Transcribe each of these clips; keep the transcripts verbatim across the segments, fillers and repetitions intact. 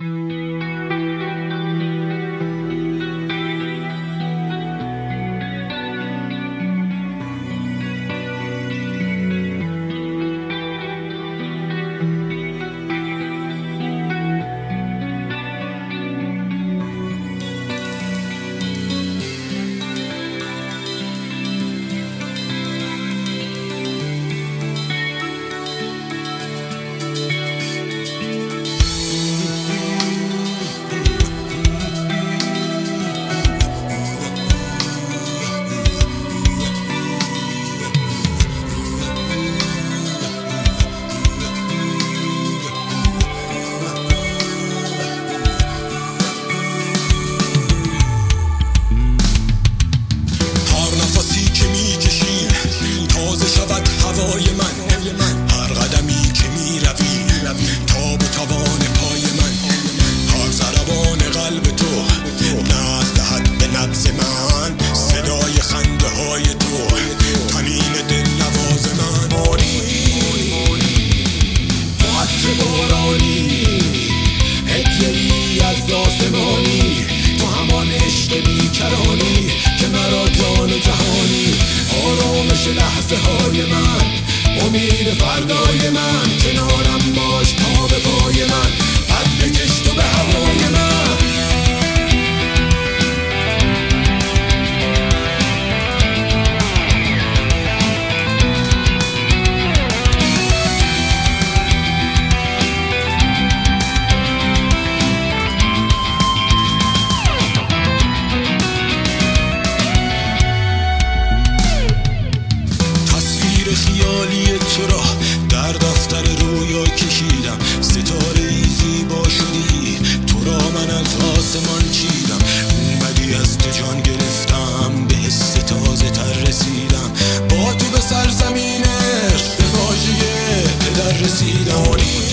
لحظه های من، امید فردای من، کنارم باش پا به پای من، قد بکش تو به هوای من. خیالی تو را در دفتر رویا کشیدم، ستاره ای زیبا شدی، تو را من از آسمان چیدم، اومدی از تو جان گرفتم، به حس تازه تر رسیدم، با تو به سرزمین عشق به واژه پدر رسیدم.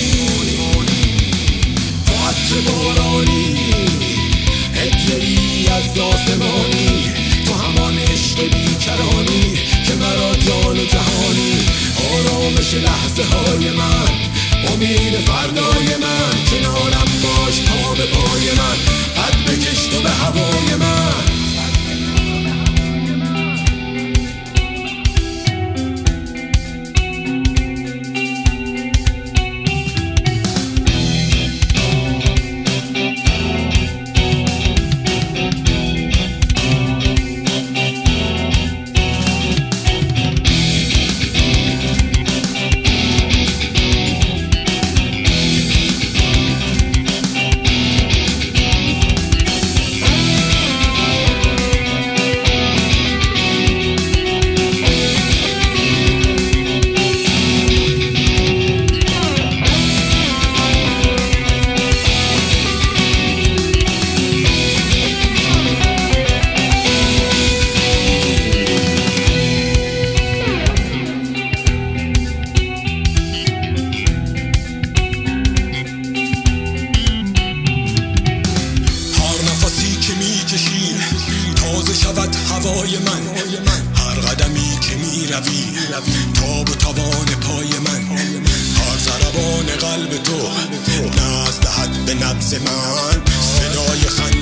تو عطر بارانی، هدیه‌ای از آسمانی، تو همان عشق بیکرانی که مرا جان و جهانی، آرامش لحظه های من، امید فردای من، کنارم باش پا به پای من، قد بکش تو به هوای من. تازه شود هوای من، هر قدمی که می روی تاب و توان پای من، هر ضربان قلب تو ناز دهد به نبض من، صدای خنده